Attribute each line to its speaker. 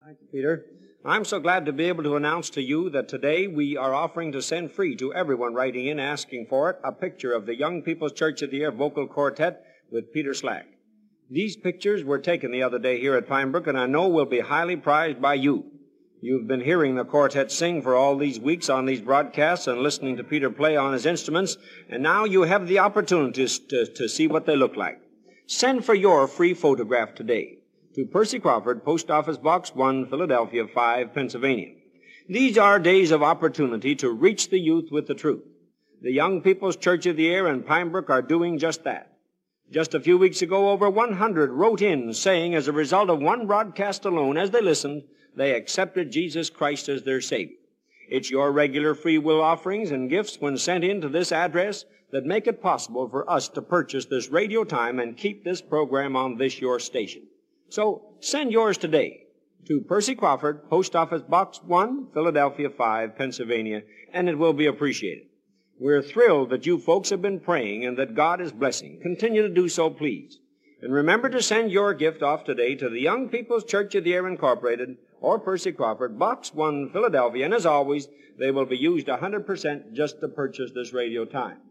Speaker 1: Thank you, Peter. I'm so glad to be able to announce to you that today we are offering to send free to everyone writing in asking for it a picture of the Young People's Church of the Year Vocal Quartet with Peter Slack. These pictures were taken the other day here at Pine Brook, and I know will be highly prized by you. You've been hearing the quartet sing for all these weeks on these broadcasts and listening to Peter play on his instruments, and now you have the opportunity to see what they look like. Send for your free photograph today to Percy Crawford, Post Office Box 1, Philadelphia 5, Pennsylvania. These are days of opportunity to reach the youth with the truth. The Young People's Church of the Year and Pine Brook are doing just that. Just a few weeks ago, over 100 wrote in saying as a result of one broadcast alone, as they listened, they accepted Jesus Christ as their Savior. It's your regular free will offerings and gifts when sent in to this address that make it possible for us to purchase this radio time and keep this program on this your station. So send yours today to Percy Crawford, Post Office Box 1, Philadelphia 5, Pennsylvania, and it will be appreciated. We're thrilled that you folks have been praying and that God is blessing. Continue to do so, please. And remember to send your gift off today to the Young People's Church of the Year Incorporated or Percy Crawford, Box 1, Philadelphia. And as always, they will be used 100% just to purchase this radio time.